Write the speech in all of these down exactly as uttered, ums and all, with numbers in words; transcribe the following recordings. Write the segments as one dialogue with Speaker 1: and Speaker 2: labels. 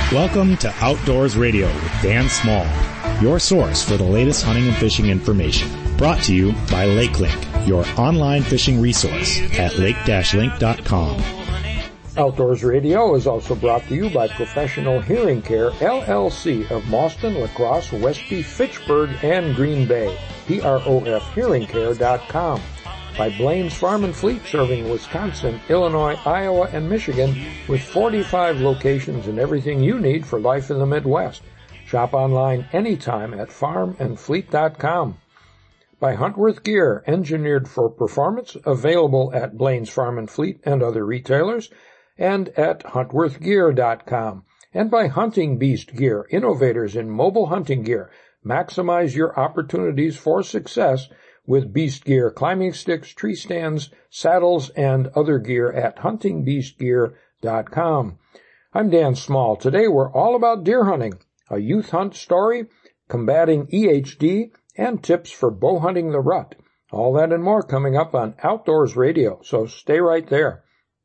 Speaker 1: Welcome to Outdoors Radio with Dan Small, your source for the latest hunting and fishing information. Brought to you by LakeLink, your online fishing resource at lake dash link dot com.
Speaker 2: Outdoors Radio is also brought to you by Professional Hearing Care, L L C of Mauston, La Crosse, Westby, Fitchburg, and Green Bay. P R O F hearing care dot com. By Blaine's Farm and Fleet, serving Wisconsin, Illinois, Iowa, and Michigan with forty-five locations and everything you need for life in the Midwest. Shop online anytime at farm and fleet dot com. By Huntworth Gear, engineered for performance, available at Blaine's Farm and Fleet and other retailers, and at huntworth gear dot com. And by Hunting Beast Gear, innovators in mobile hunting gear. Maximize your opportunities for success with Beast Gear, climbing sticks, tree stands, saddles, and other gear at hunting beast gear dot com. I'm Dan Small. Today we're all about deer hunting, a youth hunt story, combating E H D, and tips for bow hunting the rut. All that and more coming up on Outdoors Radio, so stay right there.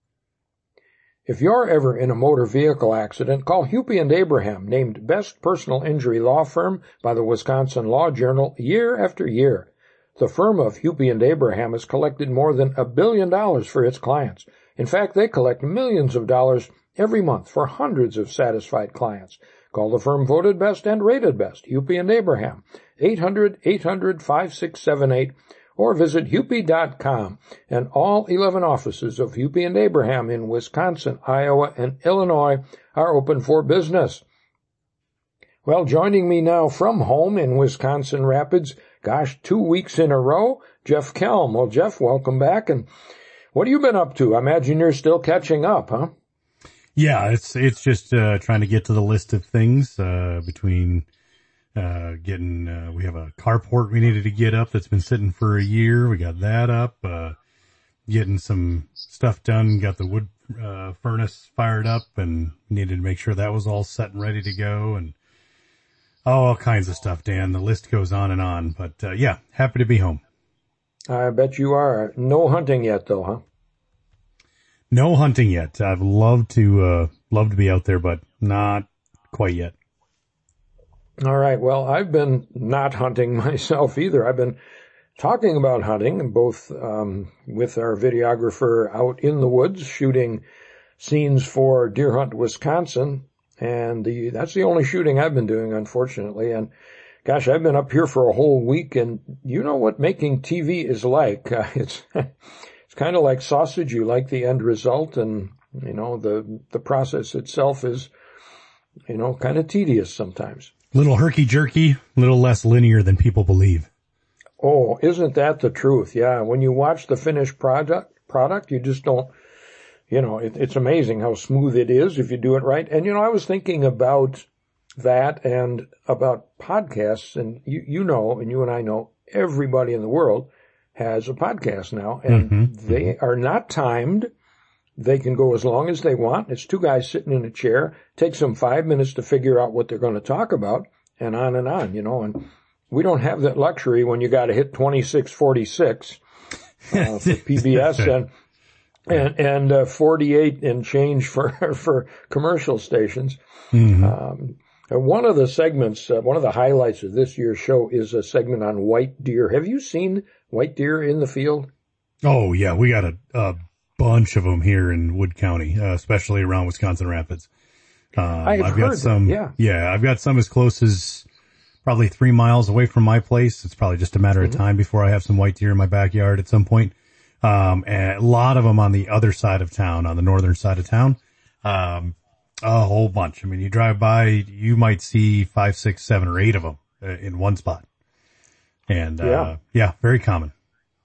Speaker 2: If you're ever in a motor vehicle accident, call Hupy and Abraham, named Best Personal Injury Law Firm by the Wisconsin Law Journal year after year. The firm of Hupy and Abraham has collected more than a billion dollars for its clients. In fact, they collect millions of dollars every month for hundreds of satisfied clients. Call the firm voted best and rated best, Hupy and Abraham, eight hundred, eight hundred, five six seven eight, or visit hupy dot com. And all eleven offices of Hupy and Abraham in Wisconsin, Iowa, and Illinois are open for business. Well, joining me now from home in Wisconsin Rapids, gosh, two weeks in a row, Jeff Kelm. Well, Jeff, welcome back. And what have you been up to? I imagine you're still catching up, huh?
Speaker 3: Yeah, it's it's just uh, trying to get to the list of things uh, between uh, getting. Uh, we have a carport we needed to get up that's been sitting for a year. We got that up. Uh, getting some stuff done. Got the wood uh, furnace fired up, and needed to make sure that was all set and ready to go. And all kinds of stuff, Dan. The list goes on and on. But, uh, yeah, happy to be home.
Speaker 2: I bet you are. No hunting yet, though, huh?
Speaker 3: No hunting yet. I'd love to, uh, love to be out there, but not quite yet.
Speaker 2: All right. Well, I've been not hunting myself either. I've been talking about hunting, both um, with our videographer out in the woods shooting scenes for Deer Hunt, Wisconsin. And the, that's the only shooting I've been doing, unfortunately. And gosh, I've been up here for a whole week, and you know what making T V is like. Uh, it's, it's kind of like sausage. You like the end result, and, you know, the, the process itself is, you know, kind of tedious sometimes.
Speaker 3: Little herky-jerky, little less linear than people believe.
Speaker 2: Oh, isn't that the truth? Yeah. When you watch the finished product, product, you just don't, You know, it, it's amazing how smooth it is if you do it right. And, you know, I was thinking about that and about podcasts. And you, you know, and you and I know, everybody in the world has a podcast now. And mm-hmm. they are not timed. They can go as long as they want. It's two guys sitting in a chair. Takes them five minutes to figure out what they're going to talk about, and on and on, you know. And we don't have that luxury when you got to hit twenty-six forty-six uh, for P B S. and And, and, uh, forty-eight and change for, for commercial stations. Mm-hmm. Um, one of the segments, uh, one of the highlights of this year's show is a segment on white deer. Have you seen white deer in the field?
Speaker 3: Oh, yeah. We got a, a bunch of them here in Wood County, uh, especially around Wisconsin Rapids. Um,
Speaker 2: I've,
Speaker 3: I've
Speaker 2: heard
Speaker 3: got some,
Speaker 2: that, yeah.
Speaker 3: Yeah, I've got some as close as probably three miles away from my place. It's probably just a matter mm-hmm. of time before I have some white deer in my backyard at some point. Um, and a lot of them on the other side of town, on the northern side of town. Um, a whole bunch. I mean, you drive by, you might see five, six, seven, or eight of them uh, in one spot. And, uh, yeah. yeah, very common.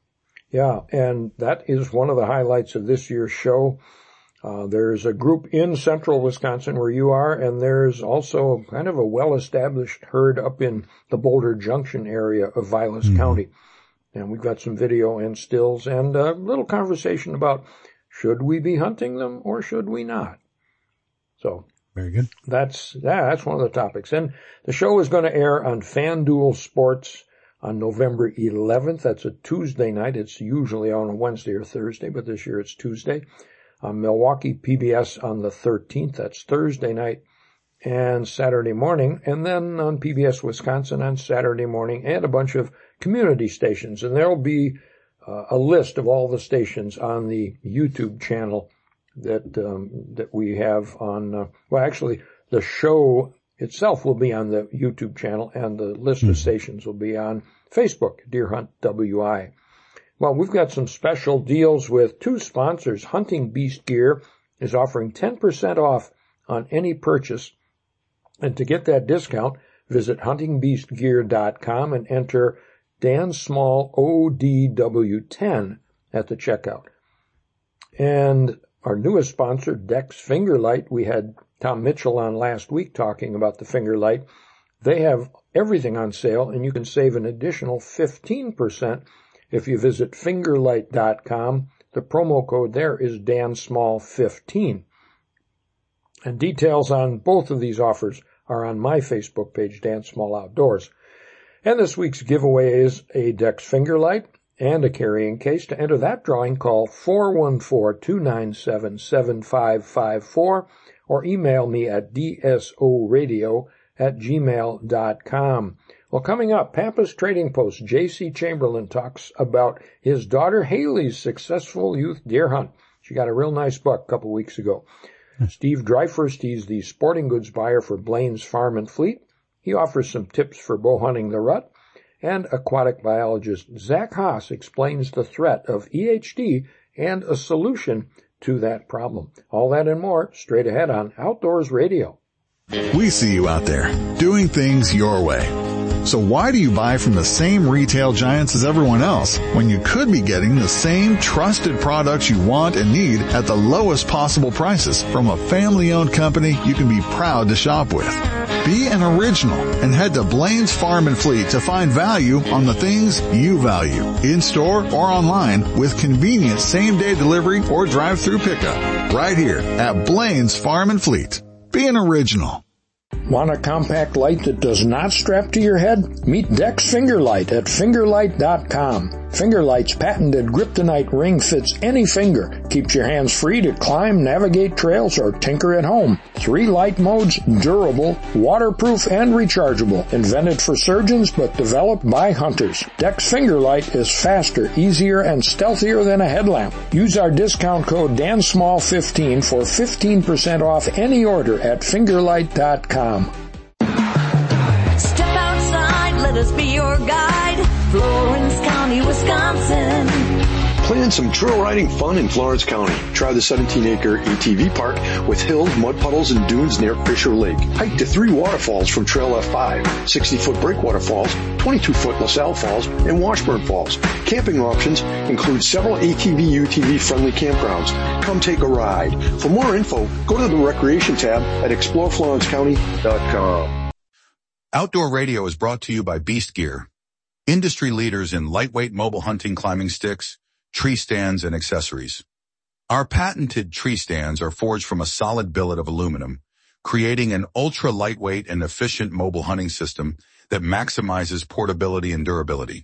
Speaker 2: Yeah. And that is one of the highlights of this year's show. Uh, there's a group in central Wisconsin where you are, and there's also kind of a well-established herd up in the Boulder Junction area of Vilas mm-hmm. County. And we've got some video and stills and a little conversation about should we be hunting them or should we not? So
Speaker 3: very good.
Speaker 2: That's, yeah, that's one of the topics. And the show is going to air on FanDuel Sports on November eleventh. That's a Tuesday night. It's usually on a Wednesday or Thursday, but this year it's Tuesday. On Milwaukee P B S on the thirteenth. That's Thursday night. and Saturday morning, and then on P B S Wisconsin on Saturday morning, and a bunch of community stations. And there'll be uh, a list of all the stations on the YouTube channel that um, that we have on, uh, well, actually, the show itself will be on the YouTube channel, and the list mm-hmm. of stations will be on Facebook, Deer Hunt W I. Well, we've got some special deals with two sponsors. Hunting Beast Gear is offering ten percent off on any purchase. And to get that discount, visit hunting beast gear dot com and enter Dan Small O D W ten at the checkout. And our newest sponsor, Dex Fingerlight, we had Tom Mitchell on last week talking about the Fingerlight. They have everything on sale, and you can save an additional fifteen percent if you visit fingerlight dot com. The promo code there is Dan Small fifteen. And details on both of these offers are on my Facebook page, Dan Small Outdoors. And this week's giveaway is a Dex Fingerlight and a carrying case. To enter that drawing, call four one four, two nine seven, seven five five four or email me at d s o radio at gmail dot com. Well, coming up, Pampas Trading Post, J C Chamberlain talks about his daughter Haley's successful youth deer hunt. She got a real nice buck a couple weeks ago. Steve Dryfirst, he's the sporting goods buyer for Blaine's Farm and Fleet. He offers some tips for bow hunting the rut. And aquatic biologist Zach Haas explains the threat of E H D and a solution to that problem. All that and more straight ahead on Outdoors Radio.
Speaker 4: We see you out there doing things your way. So why do you buy from the same retail giants as everyone else when you could be getting the same trusted products you want and need at the lowest possible prices from a family-owned company you can be proud to shop with? Be an original and head to Blaine's Farm and Fleet to find value on the things you value, in-store or online, with convenient same-day delivery or drive-through pickup right here at Blaine's Farm and Fleet. Be an original.
Speaker 2: Want a compact light that does not strap to your head? Meet Dex Fingerlight at fingerlight dot com. Fingerlight's patented Kryptonite ring fits any finger, keeps your hands free to climb, navigate trails, or tinker at home. Three light modes, durable, waterproof, and rechargeable. Invented for surgeons, but developed by hunters. Dex Fingerlight is faster, easier, and stealthier than a headlamp. Use our discount code Dan Small fifteen for fifteen percent off any order at fingerlight dot com.
Speaker 5: Step outside, let us be your guide. Florence County, Wisconsin.
Speaker 6: Plan some trail riding fun in Florence County. Try the seventeen acre A T V park with hills, mud puddles, and dunes near Fisher Lake. Hike to three waterfalls from Trail F five, sixty foot Breakwater Falls, twenty-two foot LaSalle Falls, and Washburn Falls. Camping options include several A T V U T V friendly campgrounds. Come take a ride. For more info, go to the Recreation tab at explore florence county dot com.
Speaker 4: Outdoor Radio is brought to you by Beast Gear, industry leaders in lightweight mobile hunting climbing sticks, tree stands, and accessories. Our patented tree stands are forged from a solid billet of aluminum, creating an ultra-lightweight and efficient mobile hunting system that maximizes portability and durability.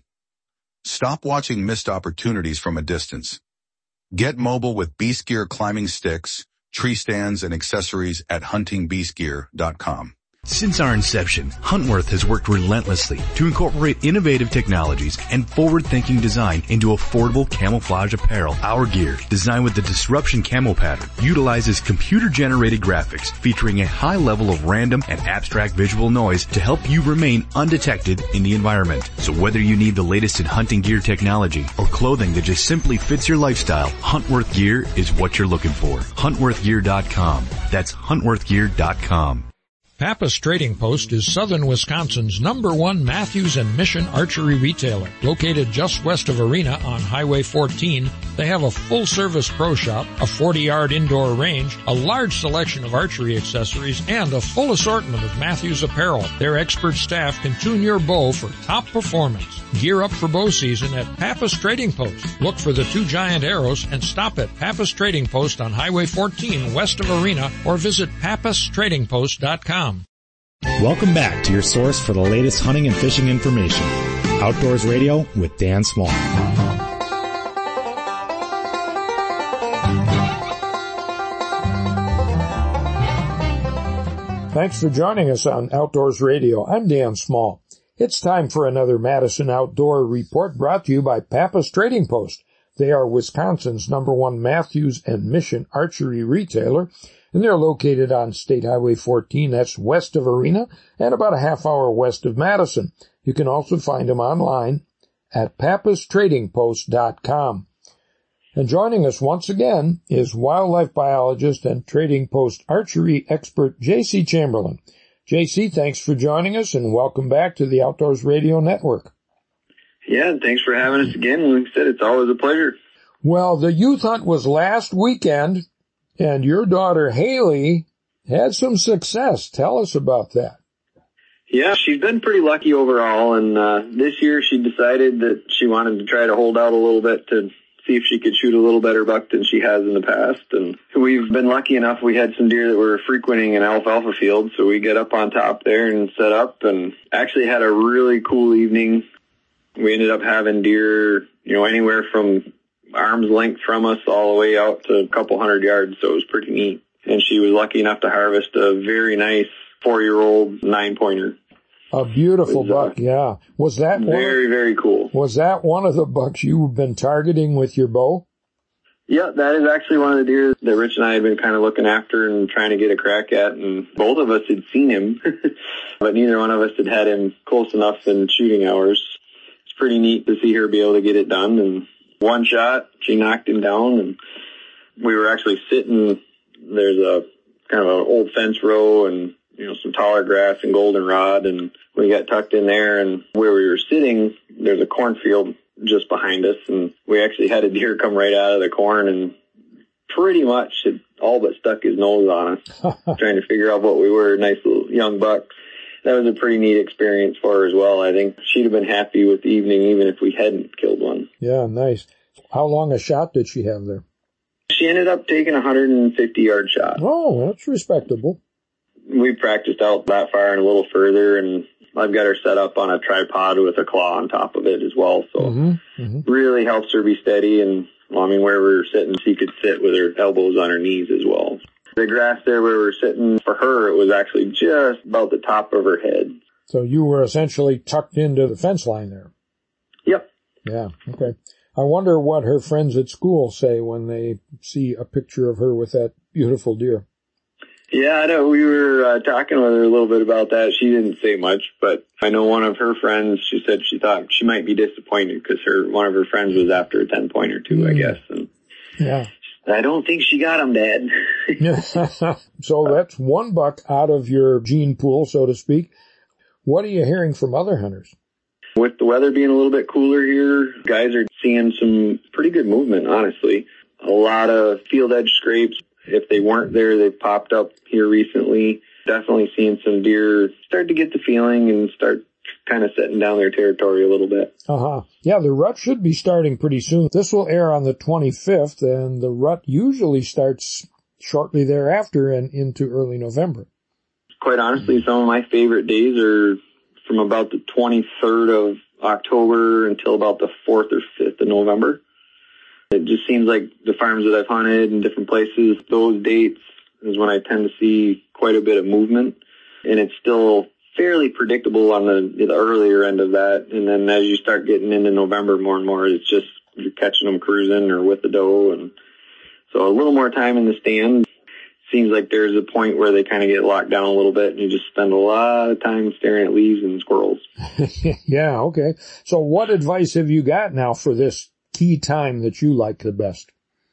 Speaker 4: Stop watching missed opportunities from a distance. Get mobile with Beast Gear climbing sticks, tree stands, and accessories at hunting beast gear dot com.
Speaker 7: Since our inception, Huntworth has worked relentlessly to incorporate innovative technologies and forward-thinking design into affordable camouflage apparel. Our gear, designed with the Disruption Camo pattern, utilizes computer-generated graphics featuring a high level of random and abstract visual noise to help you remain undetected in the environment. So whether you need the latest in hunting gear technology or clothing that just simply fits your lifestyle, Huntworth gear is what you're looking for. huntworth gear dot com. That's huntworth gear dot com.
Speaker 2: Pampas Trading Post is southern Wisconsin's number one Matthews and Mission archery retailer. Located just west of Arena on Highway fourteen, they have a full-service pro shop, a forty-yard indoor range, a large selection of archery accessories, and a full assortment of Matthews apparel. Their expert staff can tune your bow for top performance. Gear up for bow season at Pampas Trading Post. Look for the two giant arrows and stop at Pampas Trading Post on Highway fourteen west of Arena or visit pampas trading post dot com.
Speaker 1: Welcome back to your source for the latest hunting and fishing information. Outdoors Radio with Dan Small.
Speaker 2: Thanks for joining us on Outdoors Radio. I'm Dan Small. It's time for another Madison Outdoor Report brought to you by Pappas Trading Post. They are Wisconsin's number one Matthews and Mission archery retailer, and they're located on State Highway fourteen. That's west of Arena and about a half hour west of Madison. You can also find them online at pappas trading post dot com. And joining us once again is wildlife biologist and Trading Post archery expert J C Chamberlain. J C, thanks for joining us and welcome back to the Outdoors Radio Network.
Speaker 8: Yeah, thanks for having us again. Like I said, it's always a pleasure.
Speaker 2: Well, the youth hunt was last weekend, and your daughter Haley had some success. Tell us about that.
Speaker 8: Yeah, she's been pretty lucky overall, and uh, this year she decided that she wanted to try to hold out a little bit to see if she could shoot a little better buck than she has in the past. And we've been lucky enough, we had some deer that were frequenting an alfalfa field, so we get up on top there and set up and actually had a really cool evening. We ended up having deer, you know, anywhere from arm's length from us all the way out to a couple hundred yards, so it was pretty neat. And she was lucky enough to harvest a very nice four-year-old nine-pointer.
Speaker 2: A beautiful
Speaker 8: was, uh,
Speaker 2: buck, yeah. Was that
Speaker 8: very,
Speaker 2: one of,
Speaker 8: very cool.
Speaker 2: Was that one of the bucks you've been targeting with your bow?
Speaker 8: Yeah, that is actually one of the deer that Rich and I had been kind of looking after and trying to get a crack at, and both of us had seen him, but neither one of us had had him close enough in shooting hours. It's pretty neat to see her be able to get it done, and one shot, she knocked him down, and we were actually sitting, there's a kind of an old fence row and, you know, some taller grass and goldenrod, and we got tucked in there, and where we were sitting, there's a cornfield just behind us, and we actually had a deer come right out of the corn and pretty much had all but stuck his nose on us, trying to figure out what we were, nice little young bucks. That was a pretty neat experience for her as well. I think she'd have been happy with the evening even if we hadn't killed one.
Speaker 2: Yeah, nice. How long a shot did she have there?
Speaker 8: She ended up taking a one hundred fifty yard shot.
Speaker 2: Oh, that's respectable.
Speaker 8: We practiced out that far and a little further, and I've got her set up on a tripod with a claw on top of it as well, so
Speaker 2: mm-hmm, mm-hmm.
Speaker 8: really helps her be steady, and well, I mean, where we were sitting, she could sit with her elbows on her knees as well. The grass there where we were sitting, for her, it was actually just about the top of her head.
Speaker 2: So you were essentially tucked into the fence line there?
Speaker 8: Yep.
Speaker 2: Yeah, okay. I wonder what her friends at school say when they see a picture of her with that beautiful deer.
Speaker 8: Yeah, I know. We were uh, talking with her a little bit about that. She didn't say much, but I know one of her friends, she said she thought she might be disappointed because her one of her friends was after a ten-pointer too, mm. I guess. And
Speaker 2: yeah.
Speaker 8: I don't think she got him, Dad.
Speaker 2: So that's one buck out of your gene pool, so to speak. What are you hearing from other hunters?
Speaker 8: With the weather being a little bit cooler here, guys are seeing some pretty good movement, honestly. A lot of field edge scrapes. If they weren't there, they've popped up here recently. Definitely seeing some deer start to get the feeling and start kind of setting down their territory a little bit.
Speaker 2: Uh-huh. Yeah, the rut should be starting pretty soon. This will air on the twenty-fifth, and the rut usually starts shortly thereafter and into early November.
Speaker 8: Quite honestly, some of my favorite days are from about the twenty-third of October until about the fourth or fifth of November. It just seems like the farms that I've hunted in different places, those dates is when I tend to see quite a bit of movement, and it's still fairly predictable on the, the earlier end of that. And then as you start getting into November more and more, it's just you're catching them cruising or with the doe. And so a little more time in the stand. Seems like there's a point where they kind of get locked down a little bit and you just spend a lot of time staring at leaves and squirrels.
Speaker 2: Yeah, okay. So what advice have you got now for this key time that you like the best?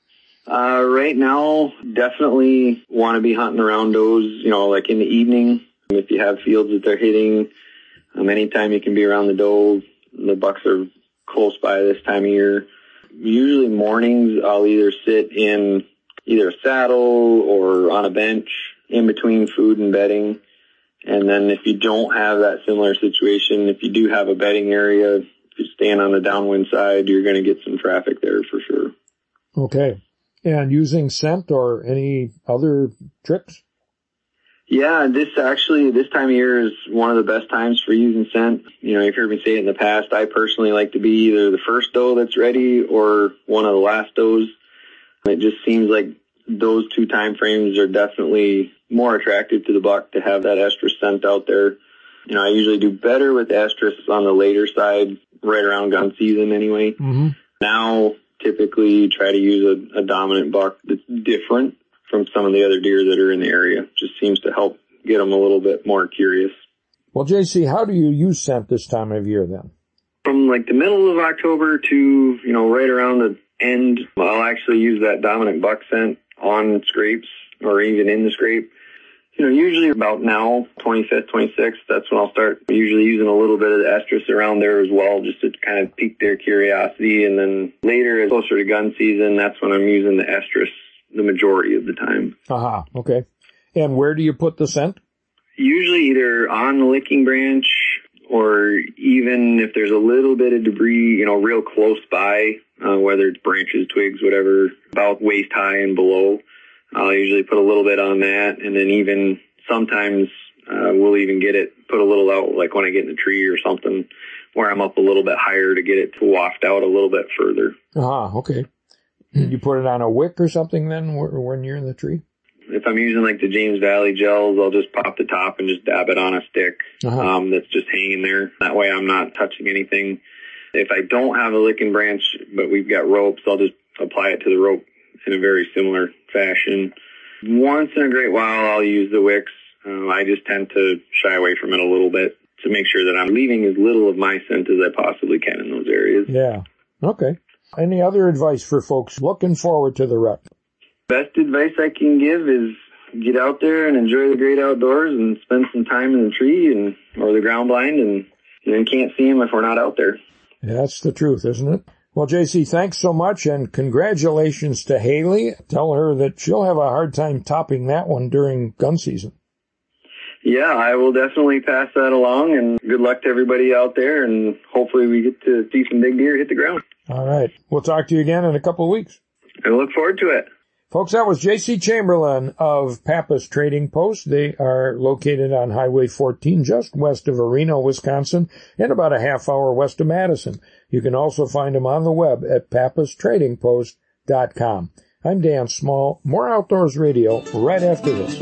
Speaker 8: Uh, right now, definitely want to be hunting around does, you know, like in the evening. If you have fields that they're hitting, um, anytime you can be around the doe, the bucks are close by this time of year. Usually mornings, I'll either sit in either a saddle or on a bench in between food and bedding. And then if you don't have that similar situation, if you do have a bedding area, if you stand on the downwind side, you're going to get some traffic there for sure.
Speaker 2: Okay. And using scent or any other tricks?
Speaker 8: Yeah, this actually, this time of year is one of the best times for using scent. You know, you've heard me say it in the past. I personally like to be either the first doe that's ready or one of the last does. It just seems like those two time frames are definitely more attractive to the buck to have that estrus scent out there. You know, I usually do better with estrus on the later side, right around gun season anyway.
Speaker 2: Mm-hmm.
Speaker 8: Now, typically try to use a, a dominant buck that's different from some of the other deer that are in the area. Just seems to help get them a little bit more curious.
Speaker 2: Well, J C, how do you use scent this time of year then?
Speaker 8: From like the middle of October to, you know, right around the end, I'll actually use that dominant buck scent on scrapes or even in the scrape. You know, usually about now, twenty-fifth, twenty-sixth, that's when I'll start usually using a little bit of the estrus around there as well, just to kind of pique their curiosity. And then later, closer to gun season, that's when I'm using the estrus the majority of the time.
Speaker 2: Aha, uh-huh, okay. And where do you put the scent?
Speaker 8: Usually either on the licking branch or even if there's a little bit of debris, you know, real close by, uh, whether it's branches, twigs, whatever, about waist high and below. I'll usually put a little bit on that, and then even sometimes uh, we'll even get it, put a little out, like when I get in the tree or something, where I'm up a little bit higher to get it to waft out a little bit further.
Speaker 2: Ah, okay. You put it on a wick or something then when you're in the tree?
Speaker 8: If I'm using like the James Valley gels, I'll just pop the top and just dab it on a stick uh-huh. um, that's just hanging there. That way I'm not touching anything. If I don't have a licking branch, but we've got ropes, I'll just apply it to the rope in a very similar fashion. Once in a great while, I'll use the wicks. Uh, I just tend to shy away from it a little bit to make sure that I'm leaving as little of my scent as I possibly can in those areas.
Speaker 2: Yeah. Okay. Any other advice for folks looking forward to the rut?
Speaker 8: Best advice I can give is get out there and enjoy the great outdoors and spend some time in the tree and or the ground blind, and you know, you can't see them if we're not out there.
Speaker 2: Yeah, that's the truth, isn't it? Well, J C, thanks so much, and congratulations to Haley. Tell her that she'll have a hard time topping that one during gun season.
Speaker 8: Yeah, I will definitely pass that along, and good luck to everybody out there, and hopefully we get to see some big deer hit the ground.
Speaker 2: All right. We'll talk to you again in a couple of weeks.
Speaker 8: I look forward to it.
Speaker 2: Folks, that was J C Chamberlain of Pappas Trading Post. They are located on Highway fourteen, just west of Reno, Wisconsin, and about a half hour west of Madison. You can also find them on the web at pappas trading post dot com. I'm Dan Small. More Outdoors Radio right after this.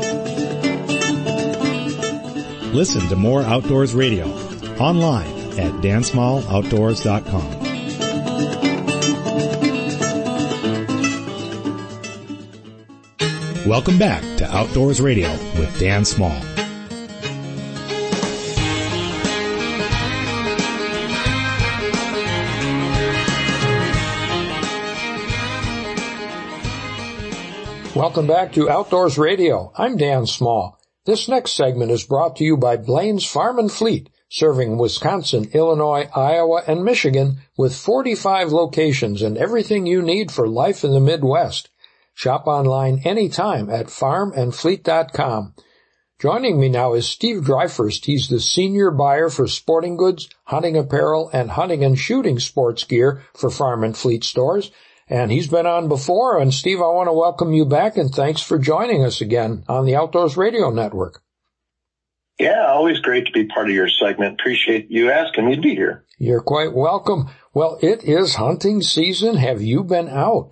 Speaker 1: Listen to More Outdoors Radio online at dan small outdoors dot com. Welcome back to Outdoors Radio with Dan Small.
Speaker 2: Welcome back to Outdoors Radio. I'm Dan Small. This next segment is brought to you by Blaine's Farm and Fleet, serving Wisconsin, Illinois, Iowa, and Michigan with forty-five locations and everything you need for life in the Midwest. Shop online anytime at farm and fleet dot com. Joining me now is Steve Dryfirst. He's the senior buyer for sporting goods, hunting apparel, and hunting and shooting sports gear for Farm and Fleet stores. And he's been on before. And Steve, I want to welcome you back, and thanks for joining us again on the Outdoors Radio Network.
Speaker 9: Yeah, always great to be part of your segment. Appreciate you asking me to be here.
Speaker 2: You're quite welcome. Well, it is hunting season. Have you been out?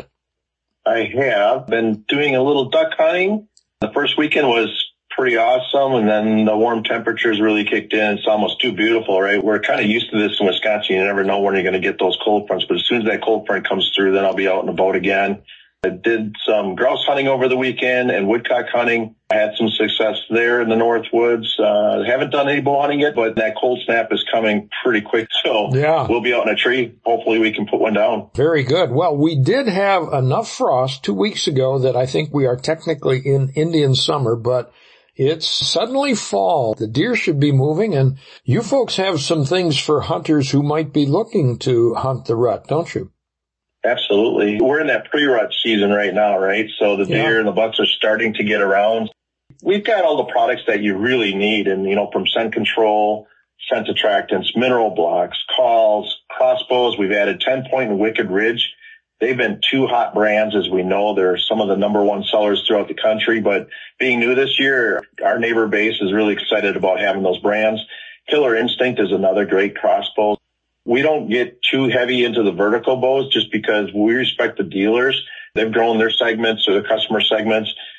Speaker 9: I have been doing a little duck hunting. The first weekend was pretty awesome, and then the warm temperatures really kicked in. It's almost too beautiful, right? We're kind of used to this in Wisconsin. You never know when you're going to get those cold fronts, but as soon as that cold front comes through, then I'll be out in the boat again. I did some grouse hunting over the weekend and woodcock hunting. I had some success there in the North Woods. Uh, haven't done any bow hunting yet, but that cold snap is coming pretty quick. So
Speaker 2: yeah,
Speaker 9: we'll be out in a tree. Hopefully we can put one down.
Speaker 2: Very good. Well, we did have enough frost two weeks ago that I think we are technically in Indian summer, but it's suddenly fall. The deer should be moving, and you folks have some things for hunters who might be looking to hunt the rut, don't you?
Speaker 9: Absolutely. We're in that pre-rut season right now, right? So the deer yeah. and the bucks are starting to get around. We've got all the products that you really need, and, you know, from scent control, scent attractants, mineral blocks, calls, crossbows. We've added ten point and Wicked Ridge. They've been two hot brands, as we know. They're some of the number one sellers throughout the country, but being new this year, our neighbor base is really excited about having those brands. Killer Instinct is another great crossbow. We don't get too heavy into the vertical bows just because we respect the dealers. They've grown their segments or the customer segments.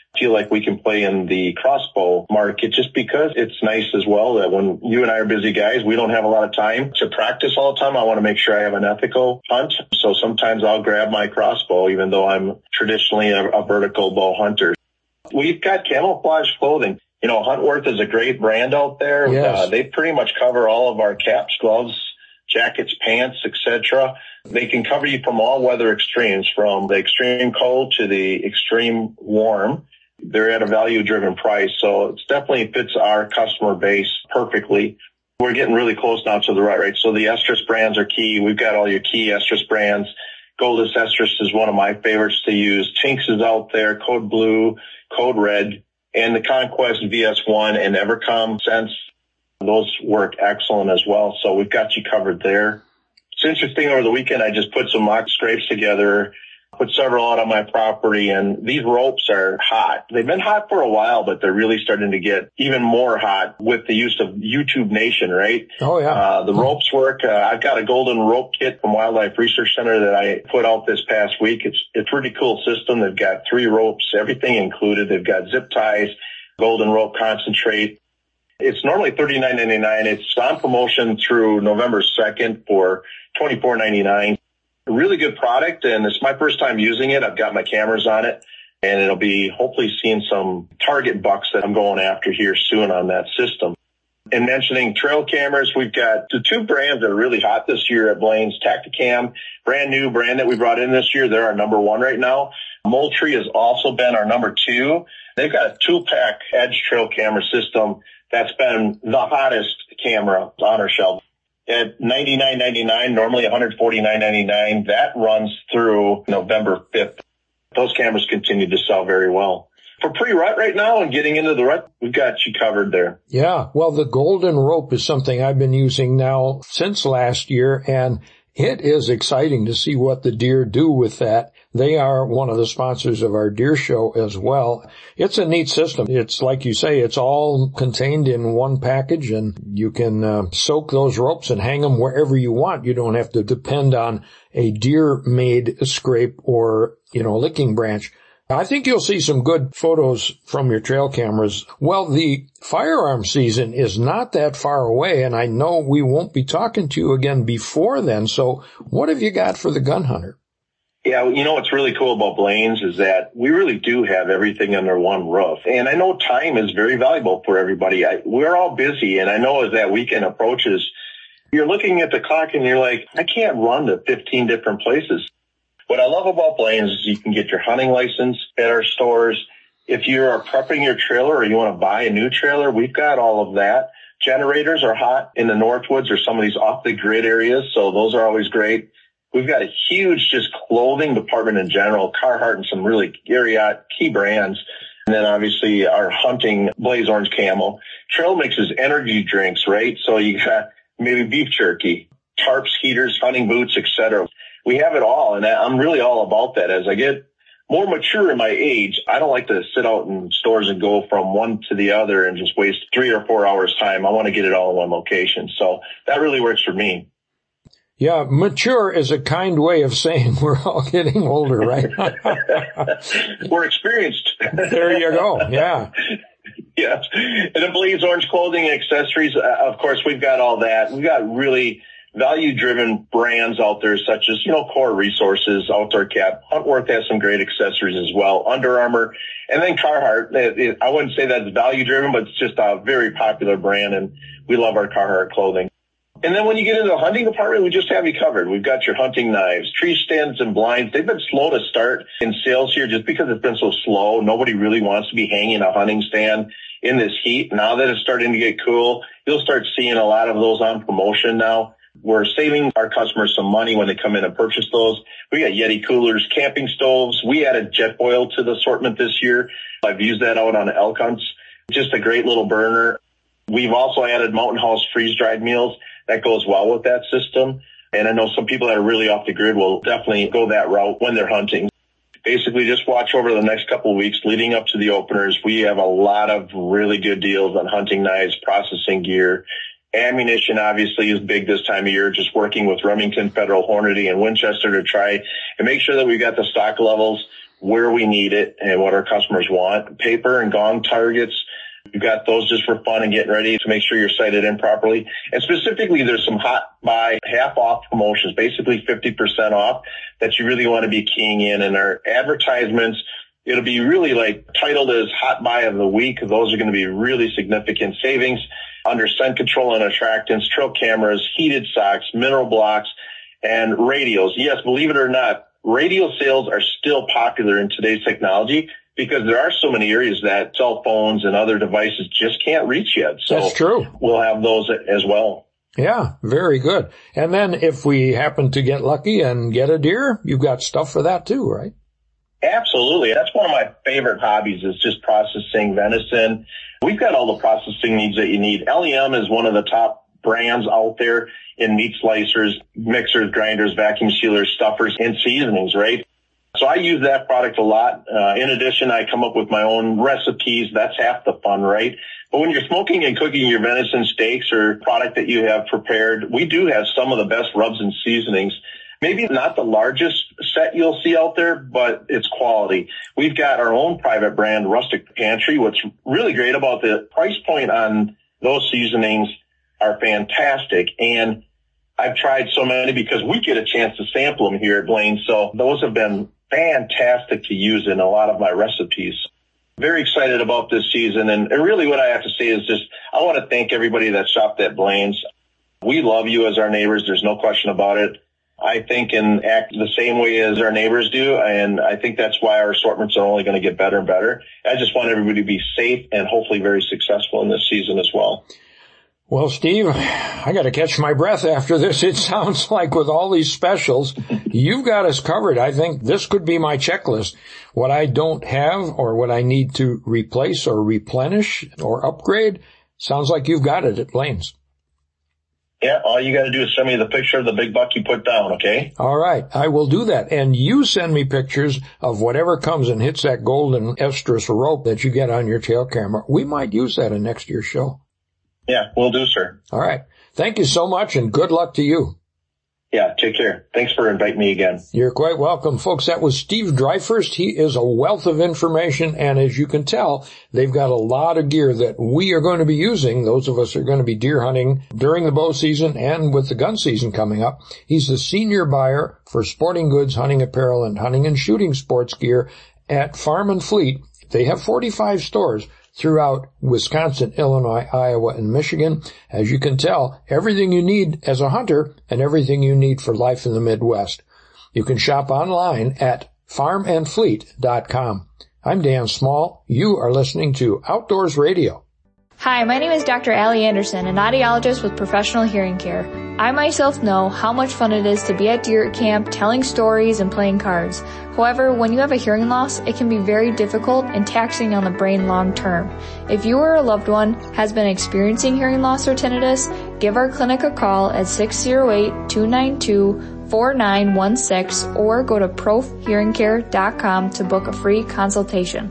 Speaker 9: feel like we can play in the crossbow market just because it's nice as well that when you and I are busy guys, we don't have a lot of time to practice all the time. I want to make sure I have an ethical hunt. So sometimes I'll grab my crossbow, even though I'm traditionally a, a vertical bow hunter. We've got camouflage clothing. You know, Huntworth is a great brand out there.
Speaker 2: Yes.
Speaker 9: Uh, they pretty much cover all of our caps, gloves, jackets, pants, et cetera. They can cover you from all weather extremes, from the extreme cold to the extreme warm. They're at a value-driven price, so it definitely fits our customer base perfectly. We're getting really close now to the right, right? So the Estrus brands are key. We've got all your key Estrus brands. Goldus Estrus is one of my favorites to use. Tinks is out there, Code Blue, Code Red, and the Conquest V S one and Evercom Sense. Those work excellent as well, so we've got you covered there. It's interesting, over the weekend I just put some mock scrapes together, put several out on my property, and these ropes are hot. They've been hot for a while, but they're really starting to get even more hot with the use of YouTube Nation, right?
Speaker 2: Oh, yeah.
Speaker 9: Uh, the ropes work. Uh, I've got a golden rope kit from Wildlife Research Center that I put out this past week. It's, it's a pretty cool system. They've got three ropes, everything included. They've got zip ties, golden rope concentrate. It's normally thirty-nine ninety-nine. It's on promotion through November second for twenty-four ninety-nine. A really good product, and it's my first time using it. I've got my cameras on it, and it'll be hopefully seeing some target bucks that I'm going after here soon on that system. And mentioning trail cameras, we've got the two brands that are really hot this year at Blaine's. Tacticam, brand new brand that we brought in this year. They're our number one right now. Moultrie has also been our number two. They've got a two-pack edge trail camera system that's been the hottest camera on our shelf. At ninety-nine ninety-nine, normally one forty-nine ninety-nine, that runs through November fifth. Those cameras continue to sell very well. For pre-rut right now and getting into the rut, we've got you covered there.
Speaker 2: Yeah, well, the golden rope is something I've been using now since last year, and it is exciting to see what the deer do with that. They are one of the sponsors of our deer show as well. It's a neat system. It's like you say, it's all contained in one package, and you can uh, soak those ropes and hang them wherever you want. You don't have to depend on a deer-made scrape or, you know, licking branch. I think you'll see some good photos from your trail cameras. Well, the firearm season is not that far away, and I know we won't be talking to you again before then. So what have you got for the gun hunter?
Speaker 9: Yeah, you know what's really cool about Blaine's is that we really do have everything under one roof. And I know time is very valuable for everybody. I, we're all busy, and I know as that weekend approaches, you're looking at the clock and you're like, I can't run to fifteen different places. What I love about Blaine's is you can get your hunting license at our stores. If you are prepping your trailer or you want to buy a new trailer, we've got all of that. Generators are hot in the Northwoods or some of these off-the-grid areas, so those are always great. We've got a huge just clothing department in general, Carhartt and some really Ariat key brands. And then obviously our hunting Blaze Orange Camo. Trail mixes, energy drinks, right? So you got maybe beef jerky, tarps, heaters, hunting boots, et cetera. We have it all, and I'm really all about that. As I get more mature in my age, I don't like to sit out in stores and go from one to the other and just waste three or four hours time. I want to get it all in one location. So that really works for me.
Speaker 2: Yeah, mature is a kind way of saying we're all getting older, right?
Speaker 9: We're experienced.
Speaker 2: There you go. Yeah.
Speaker 9: Yes. And then Blaze Orange clothing and accessories, uh, of course, we've got all that. We've got really value-driven brands out there such as, you know, Core Resources, Outdoor Cap. Huntworth has some great accessories as well. Under Armour, and then Carhartt. It, it, I wouldn't say that's value-driven, but it's just a very popular brand, and we love our Carhartt clothing. And then when you get into the hunting department, we just have you covered. We've got your hunting knives, tree stands, and blinds. They've been slow to start in sales here just because it's been so slow. Nobody really wants to be hanging a hunting stand in this heat. Now that it's starting to get cool, you'll start seeing a lot of those on promotion now. We're saving our customers some money when they come in and purchase those. We got Yeti coolers, camping stoves. We added Jetboil to the assortment this year. I've used that out on elk hunts. Just a great little burner. We've also added Mountain House freeze-dried meals. That goes well with that system. And I know some people that are really off the grid will definitely go that route when they're hunting. Basically, just watch over the next couple of weeks leading up to the openers. We have a lot of really good deals on hunting knives, processing gear. Ammunition obviously is big this time of year, just working with Remington, Federal, Hornady, and Winchester to try and make sure that we've got the stock levels where we need it and what our customers want. Paper and gong targets, we've got those just for fun and getting ready to make sure you're sighted in properly. And specifically, there's some hot buy, half off promotions, basically fifty percent off that you really want to be keying in. And our advertisements, it'll be really like titled as hot buy of the week. Those are going to be really significant savings under scent control and attractants, trail cameras, heated socks, mineral blocks, and radios. Yes, believe it or not, radio sales are still popular in today's technology because there are so many areas that cell phones and other devices just can't reach yet. So
Speaker 2: that's true.
Speaker 9: We'll have those as well.
Speaker 2: Yeah, very good. And then if we happen to get lucky and get a deer, you've got stuff for that too, right?
Speaker 9: Absolutely. That's one of my favorite hobbies is just processing venison. We've got all the processing needs that you need. L E M is one of the top brands out there in meat slicers, mixers, grinders, vacuum sealers, stuffers, and seasonings, right? So I use that product a lot. Uh, in addition, I come up with my own recipes. That's half the fun, right? But when you're smoking and cooking your venison steaks or product that you have prepared, we do have some of the best rubs and seasonings. Maybe not the largest set you'll see out there, but it's quality. We've got our own private brand, Rustic Pantry. What's really great about the price point on those seasonings are fantastic. And I've tried so many because we get a chance to sample them here at Blaine. So those have been fantastic to use in a lot of my recipes. Very excited about this season. And really what I have to say is just, I want to thank everybody that shopped at Blaine's. We love you as our neighbors. There's no question about it. I think and act the same way as our neighbors do, and I think that's why our assortments are only going to get better and better. I just want everybody to be safe and hopefully very successful in this season as well.
Speaker 2: Well, Steve, I got to catch my breath after this. It sounds like with all these specials, you've got us covered. I think this could be my checklist. What I don't have or what I need to replace or replenish or upgrade, sounds like you've got it at Blaine's.
Speaker 9: Yeah, all you got to do is send me the picture of the big buck you put down, okay?
Speaker 2: All right, I will do that. And you send me pictures of whatever comes and hits that golden estrus rope that you get on your tail camera. We might use that in next year's show.
Speaker 9: Yeah, we'll do, sir.
Speaker 2: All right. Thank you so much, and good luck to you.
Speaker 9: Yeah, take care. Thanks for inviting me again.
Speaker 2: You're quite welcome, folks. That was Steve Dryfurst. He is a wealth of information, and as you can tell, they've got a lot of gear that we are going to be using. Those of us are going to be deer hunting during the bow season and with the gun season coming up. He's the senior buyer for sporting goods, hunting apparel, and hunting and shooting sports gear at Farm and Fleet. They have forty-five stores throughout Wisconsin, Illinois, Iowa, and Michigan. As you can tell, everything you need as a hunter and everything you need for life in the Midwest. You can shop online at farm and fleet dot com. I'm Dan Small. You are listening to Outdoors Radio.
Speaker 10: Hi, my name is Doctor Allie Anderson, an audiologist with Professional Hearing Care. I myself know how much fun it is to be at deer camp, telling stories and playing cards. However, when you have a hearing loss, it can be very difficult and taxing on the brain long term. If you or a loved one has been experiencing hearing loss or tinnitus, give our clinic a call at six oh eight, two nine two, four nine one six or go to prof hearing care dot com to book a free consultation.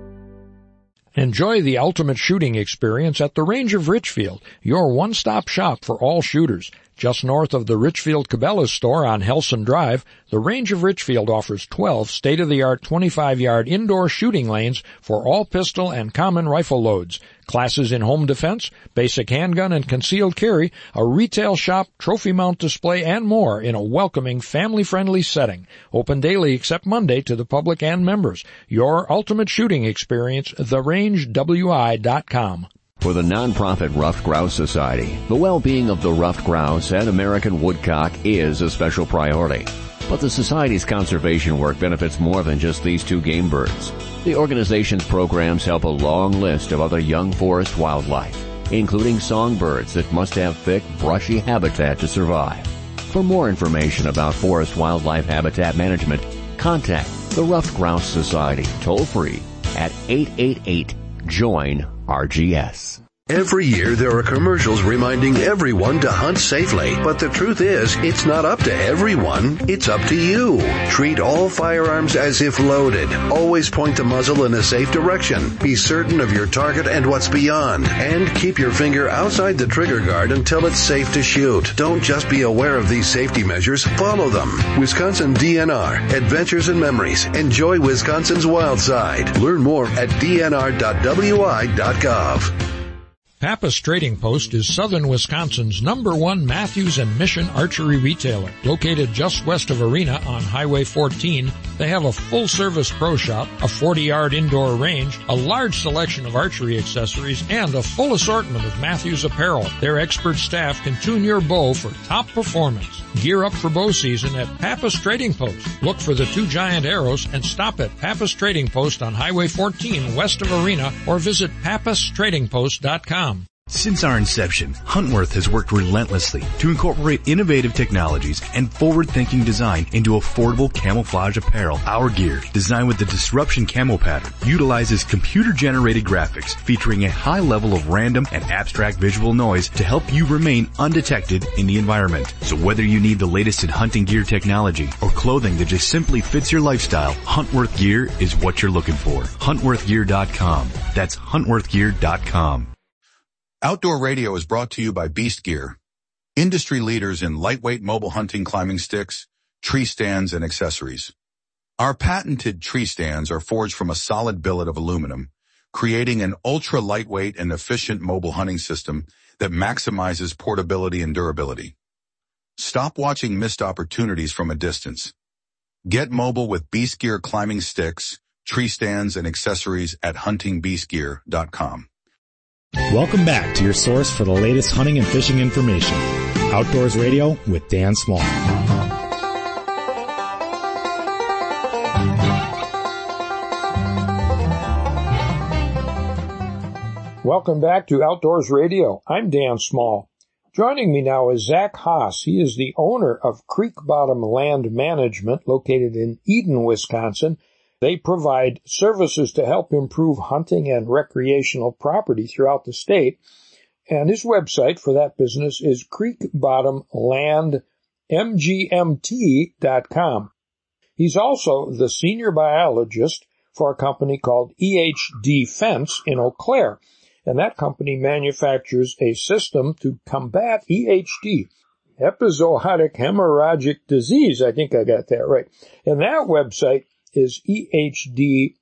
Speaker 2: Enjoy the ultimate shooting experience at the Range of Richfield, your one-stop shop for all shooters. Just north of the Richfield Cabela's store on Helson Drive, the Range of Richfield offers twelve state-of-the-art twenty-five yard indoor shooting lanes for all pistol and common rifle loads, classes in home defense, basic handgun and concealed carry, a retail shop, trophy mount display, and more in a welcoming, family-friendly setting. Open daily except Monday to the public and members. Your ultimate shooting experience, the range w i dot com.
Speaker 11: For the nonprofit Ruffed Grouse Society, the well-being of the ruffed grouse and American woodcock is a special priority. But the Society's conservation work benefits more than just these two game birds. The organization's programs help a long list of other young forest wildlife, including songbirds that must have thick, brushy habitat to survive. For more information about forest wildlife habitat management, contact the Ruffed Grouse Society toll-free at eight eight eight, join R G S.
Speaker 12: Every year there are commercials reminding everyone to hunt safely, but the truth is, it's not up to everyone, it's up to you. Treat all firearms as if loaded. Always point the muzzle in a safe direction. Be certain of your target and what's beyond. And keep your finger outside the trigger guard until it's safe to shoot. Don't just be aware of these safety measures, follow them. Wisconsin D N R, Adventures and Memories. Enjoy Wisconsin's wild side. Learn more at d n r dot w i dot gov.
Speaker 2: Pappas Trading Post is southern Wisconsin's number one Matthews and Mission archery retailer. Located just west of Arena on Highway fourteen, they have a full-service pro shop, a forty-yard indoor range, a large selection of archery accessories, and a full assortment of Matthews apparel. Their expert staff can tune your bow for top performance. Gear up for bow season at Pappas Trading Post. Look for the two giant arrows and stop at Pappas Trading Post on Highway fourteen west of Arena or visit pappas trading post dot com.
Speaker 7: Since our inception, Huntworth has worked relentlessly to incorporate innovative technologies and forward-thinking design into affordable camouflage apparel. Our gear, designed with the Disruption Camo pattern, utilizes computer-generated graphics featuring a high level of random and abstract visual noise to help you remain undetected in the environment. So whether you need the latest in hunting gear technology or clothing that just simply fits your lifestyle, Huntworth gear is what you're looking for. huntworth gear dot com. That's huntworth gear dot com.
Speaker 13: Outdoor Radio is brought to you by Beast Gear, industry leaders in lightweight mobile hunting climbing sticks, tree stands, and accessories. Our patented tree stands are forged from a solid billet of aluminum, creating an ultra-lightweight and efficient mobile hunting system that maximizes portability and durability. Stop watching missed opportunities from a distance. Get mobile with Beast Gear climbing sticks, tree stands, and accessories at hunting beast gear dot com.
Speaker 1: Welcome back to your source for the latest hunting and fishing information. Outdoors Radio with Dan Small.
Speaker 2: Welcome back to Outdoors Radio. I'm Dan Small. Joining me now is Zach Haas. He is the owner of Creek Bottom Land Management located in Eden, Wisconsin. They provide services to help improve hunting and recreational property throughout the state. And his website for that business is creek bottom land m g m t dot com. He's also the senior biologist for a company called E H D Fence in Eau Claire. And that company manufactures a system to combat E H D, epizootic hemorrhagic disease. I think I got that right. And that website is E H D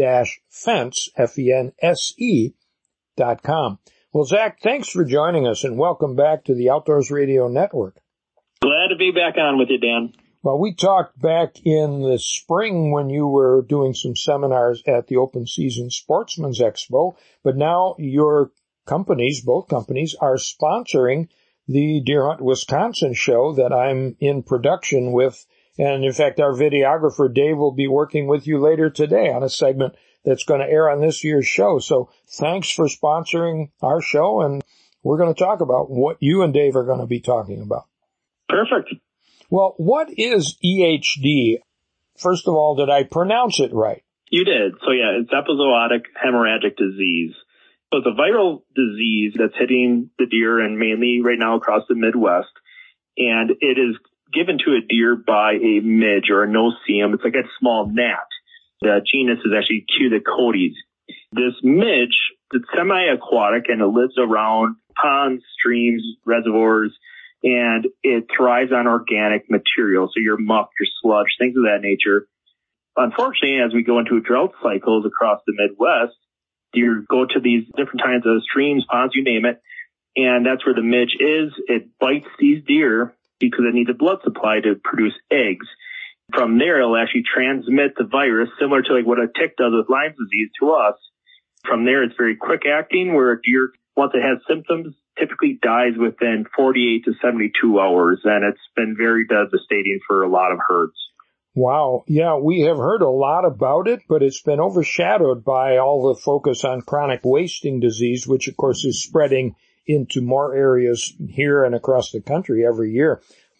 Speaker 2: fence, F E N S E, dot com. Well, Zach, thanks for joining us, and welcome back to the Outdoors Radio Network.
Speaker 14: Glad to be back on with you, Dan.
Speaker 2: Well, we talked back in the spring when you were doing some seminars at the Open Season Sportsman's Expo, but now your companies, both companies, are sponsoring the Deer Hunt Wisconsin show that I'm in production with. And in fact, our videographer Dave will be working with you later today on a segment that's going to air on this year's show. So thanks for sponsoring our show, and we're going to talk about what you and Dave are going to be talking about.
Speaker 14: Perfect.
Speaker 2: Well, what is E H D? First of all, did I pronounce it right?
Speaker 14: You did. So yeah, it's epizootic hemorrhagic disease. So it's a viral disease that's hitting the deer and mainly right now across the Midwest. And it is given to a deer by a midge or a no-see-um. It's like a small gnat. The genus is actually Culicodes. This midge, it's semi-aquatic and it lives around ponds, streams, reservoirs, and it thrives on organic material. So your muck, your sludge, things of that nature. Unfortunately, as we go into drought cycles across the Midwest, deer go to these different kinds of streams, ponds, you name it, and that's where the midge is. It bites these deer because it needs a blood supply to produce eggs. From there, it'll actually transmit the virus, similar to like what a tick does with Lyme disease to us. From there, it's very quick acting, where a deer, once it has symptoms, typically dies within forty-eight to seventy-two hours, and it's been very devastating for a lot of herds.
Speaker 2: Wow. Yeah, we have heard a lot about it, but it's been overshadowed by all the focus on chronic wasting disease, which of course is spreading into more areas here and across the country every year.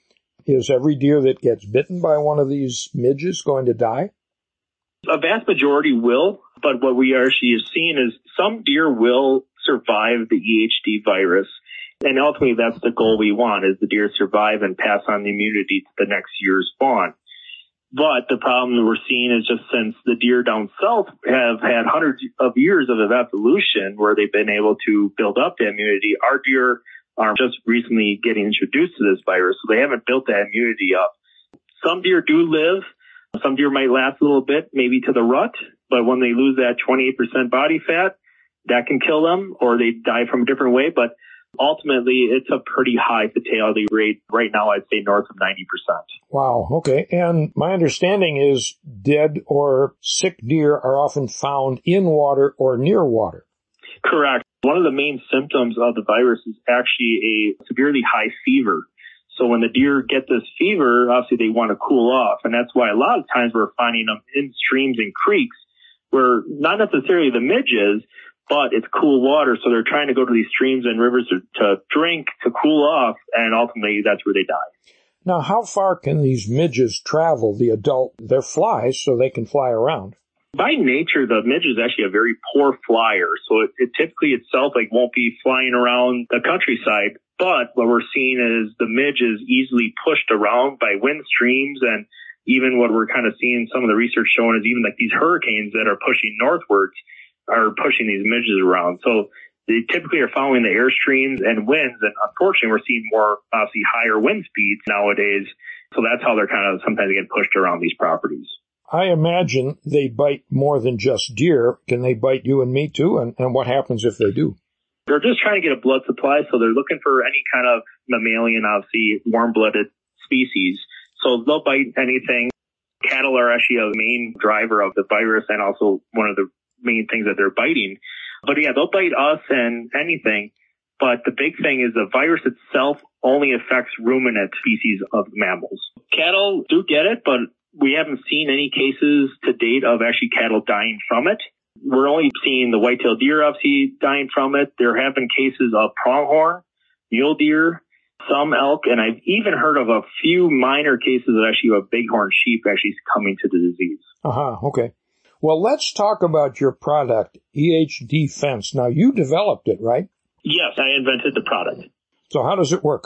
Speaker 2: Is every deer that gets bitten by one of these midges going to die?
Speaker 14: A vast majority will, but what we actually have seen is some deer will survive the E H D virus. And ultimately, that's the goal we want, is the deer survive and pass on the immunity to the next year's spawn. But the problem that we're seeing is just since the deer down south have had hundreds of years of evolution where they've been able to build up the immunity, our deer are just recently getting introduced to this virus, so they haven't built that immunity up. Some deer do live. Some deer might last a little bit, maybe to the rut, but when they lose that twenty-eight percent body fat, that can kill them, or they die from a different way. But ultimately, it's a pretty high fatality rate. Right now, I'd say north of ninety percent.
Speaker 2: Wow, okay. And my understanding is dead or sick deer are often found in water or near water.
Speaker 14: Correct. One of the main symptoms of the virus is actually a severely high fever. So when the deer get this fever, obviously they want to cool off. And that's why a lot of times we're finding them in streams and creeks where not necessarily the midge is, but it's cool water. So they're trying to go to these streams and rivers to, to drink, to cool off, and ultimately that's where they die.
Speaker 2: Now, how far can these midges travel, the adult? They're flies, so they can fly around.
Speaker 14: By nature, the midge is actually a very poor flyer. So it, it typically itself like won't be flying around the countryside. But what we're seeing is the midge is easily pushed around by wind streams, and even what we're kind of seeing some of the research showing is even like these hurricanes that are pushing northwards are pushing these midges around. So they typically are following the airstreams and winds, and unfortunately we're seeing more obviously higher wind speeds nowadays. So that's how they're kind of sometimes getting pushed around these properties.
Speaker 2: I imagine they bite more than just deer. Can they bite you and me too? And, and what happens if they do?
Speaker 14: They're just trying to get a blood supply, so they're looking for any kind of mammalian, obviously warm-blooded species. So they'll bite anything. Cattle are actually a main driver of the virus and also one of the main things that they're biting. But yeah, they'll bite us and anything. But the big thing is the virus itself only affects ruminant species of mammals. Cattle do get it, but we haven't seen any cases to date of actually cattle dying from it. We're only seeing the white-tailed deer obviously dying from it. There have been cases of pronghorn, mule deer, some elk, and I've even heard of a few minor cases of actually a bighorn sheep actually coming to the disease.
Speaker 2: Uh-huh, okay. Well, let's talk about your product, E H D Fence. Now, you developed it, right?
Speaker 14: Yes, I invented the product.
Speaker 2: So how does it work?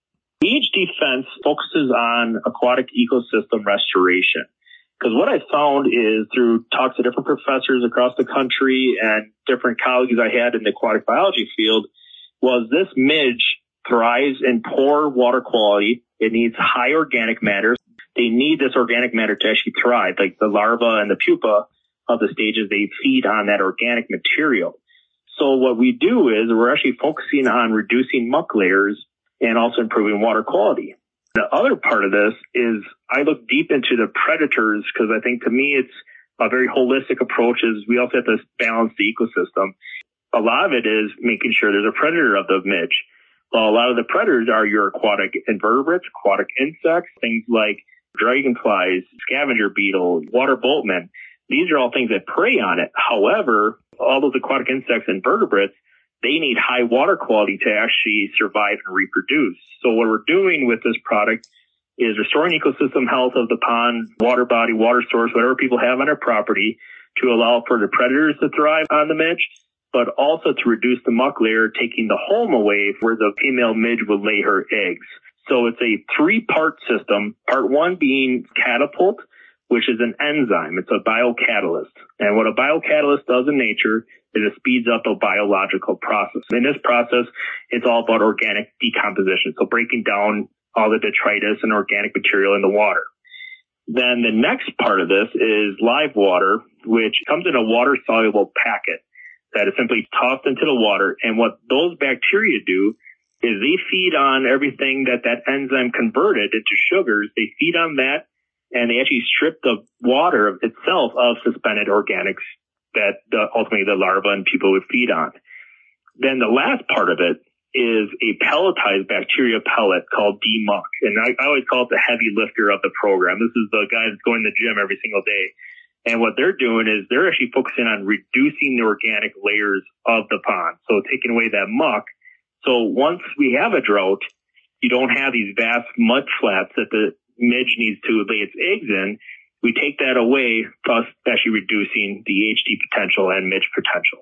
Speaker 14: E H D Fence focuses on aquatic ecosystem restoration. Because what I found is through talks to different professors across the country and different colleagues I had in the aquatic biology field was this midge thrives in poor water quality. It needs high organic matter. They need this organic matter to actually thrive. Like the larva and the pupa of the stages, they feed on that organic material. So what we do is we're actually focusing on reducing muck layers and also improving water quality. The other part of this is I look deep into the predators because I think to me it's a very holistic approach. Is we also have to balance the ecosystem. A lot of it is making sure there's a predator of the midge. Well, a lot of the predators are your aquatic invertebrates, aquatic insects, things like dragonflies, scavenger beetles, water boatmen. These are all things that prey on it. However, all those aquatic insects and vertebrates, they need high water quality to actually survive and reproduce. So what we're doing with this product is restoring ecosystem health of the pond, water body, water source, whatever people have on their property to allow for the predators to thrive on the midge, but also to reduce the muck layer, taking the home away where the female midge would lay her eggs. So it's a three-part system, part one being Catapult, which is an enzyme. It's a biocatalyst. And what a biocatalyst does in nature is it speeds up a biological process. In this process, it's all about organic decomposition, so breaking down all the detritus and organic material in the water. Then the next part of this is live water, which comes in a water-soluble packet that is simply tossed into the water. And what those bacteria do is they feed on everything that that enzyme converted into sugars. They feed on that, and they actually strip the water itself of suspended organics that the, ultimately the larva and pupa would feed on. Then the last part of it is a pelletized bacteria pellet called D-Muck. And I, I always call it the heavy lifter of the program. This is the guy that's going to the gym every single day. And what they're doing is they're actually focusing on reducing the organic layers of the pond. So taking away that muck. So once we have a drought, you don't have these vast mud flats that the midge needs to lay its eggs in. We take that away, thus actually reducing the E H D potential and midge potential.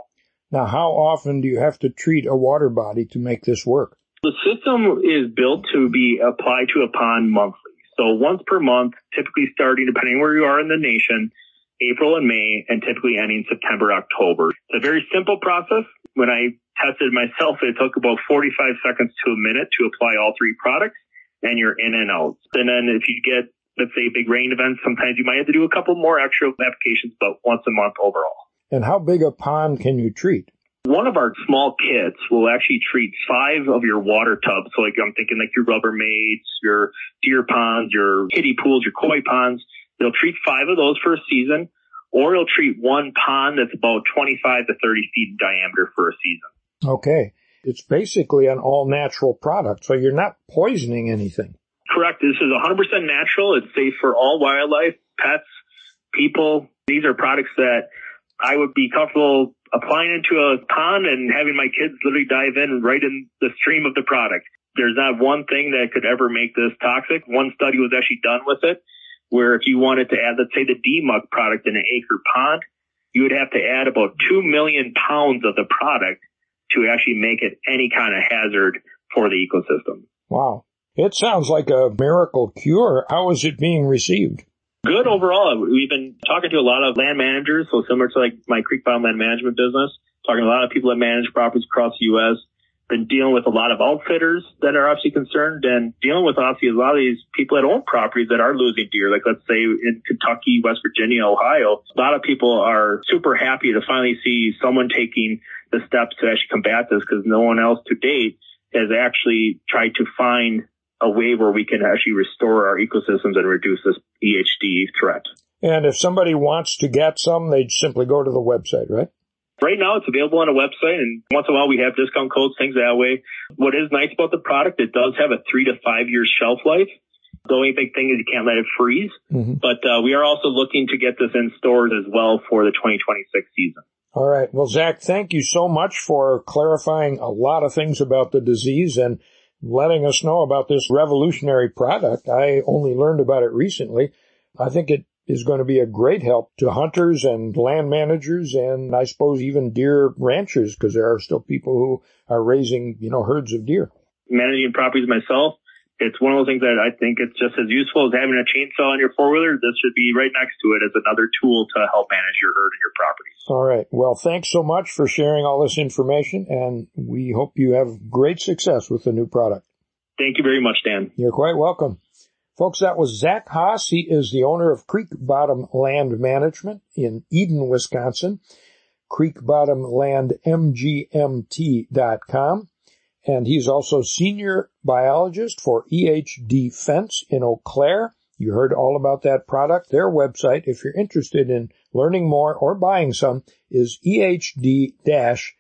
Speaker 2: Now, how often do you have to treat a water body to make this work?
Speaker 14: The system is built to be applied to a pond monthly. So once per month, typically starting, depending where you are in the nation, April and May, and typically ending September, October. It's a very simple process. When I tested myself, it took about forty-five seconds to a minute to apply all three products, and you're in and out. And then if you get, let's say, big rain events, sometimes you might have to do a couple more extra applications, but once a month overall.
Speaker 2: And how big a pond can you treat?
Speaker 14: One of our small kits will actually treat five of your water tubs. So like I'm thinking like your Rubbermaids, your deer ponds, your kiddie pools, your koi ponds. They'll treat five of those for a season, or it'll treat one pond that's about twenty-five to thirty feet in diameter for a season.
Speaker 2: Okay. It's basically an all-natural product, so you're not poisoning anything.
Speaker 14: Correct. This is one hundred percent natural. It's safe for all wildlife, pets, people. These are products that I would be comfortable applying into a pond and having my kids literally dive in right in the stream of the product. There's not one thing that could ever make this toxic. One study was actually done with it, where if you wanted to add, let's say, the D-Muck product in an acre pond, you would have to add about two million pounds of the product to actually make it any kind of hazard for the ecosystem.
Speaker 2: Wow. It sounds like a miracle cure. How is it being received?
Speaker 14: Good overall. We've been talking to a lot of land managers, so similar to like my creek bottom land management business, talking to a lot of people that manage properties across the U S, been dealing with a lot of outfitters that are obviously concerned, and dealing with obviously a lot of these people that own properties that are losing deer. Like let's say in Kentucky, West Virginia, Ohio, a lot of people are super happy to finally see someone taking the steps to actually combat this, because no one else to date has actually tried to find a way where we can actually restore our ecosystems and reduce this E H D threat.
Speaker 2: And if somebody wants to get some, they'd simply go to the website, right?
Speaker 14: Right now, it's available on a website, and once in a while we have discount codes, things that way. What is nice about the product, it does have a three to five year shelf life. The only big thing is you can't let it freeze. Mm-hmm. But uh, we are also looking to get this in stores as well for the twenty twenty-six season.
Speaker 2: All right. Well, Zach, thank you so much for clarifying a lot of things about the disease and letting us know about this revolutionary product. I only learned about it recently. I think it is going to be a great help to hunters and land managers, and I suppose even deer ranchers, because there are still people who are raising, you know, herds of deer.
Speaker 14: Managing properties myself, it's one of those things that I think it's just as useful as having a chainsaw on your four-wheeler. This should be right next to it as another tool to help manage your herd and your properties.
Speaker 2: All right. Well, thanks so much for sharing all this information, and we hope you have great success with the new product.
Speaker 14: Thank you very much, Dan.
Speaker 2: You're quite welcome. Folks, that was Zach Haas. He is the owner of Creek Bottom Land Management in Eden, Wisconsin, creek bottom land m g m t dot com. And he's also senior biologist for E H D Fence in Eau Claire. You heard all about that product. Their website, if you're interested in learning more or buying some, is e h d dash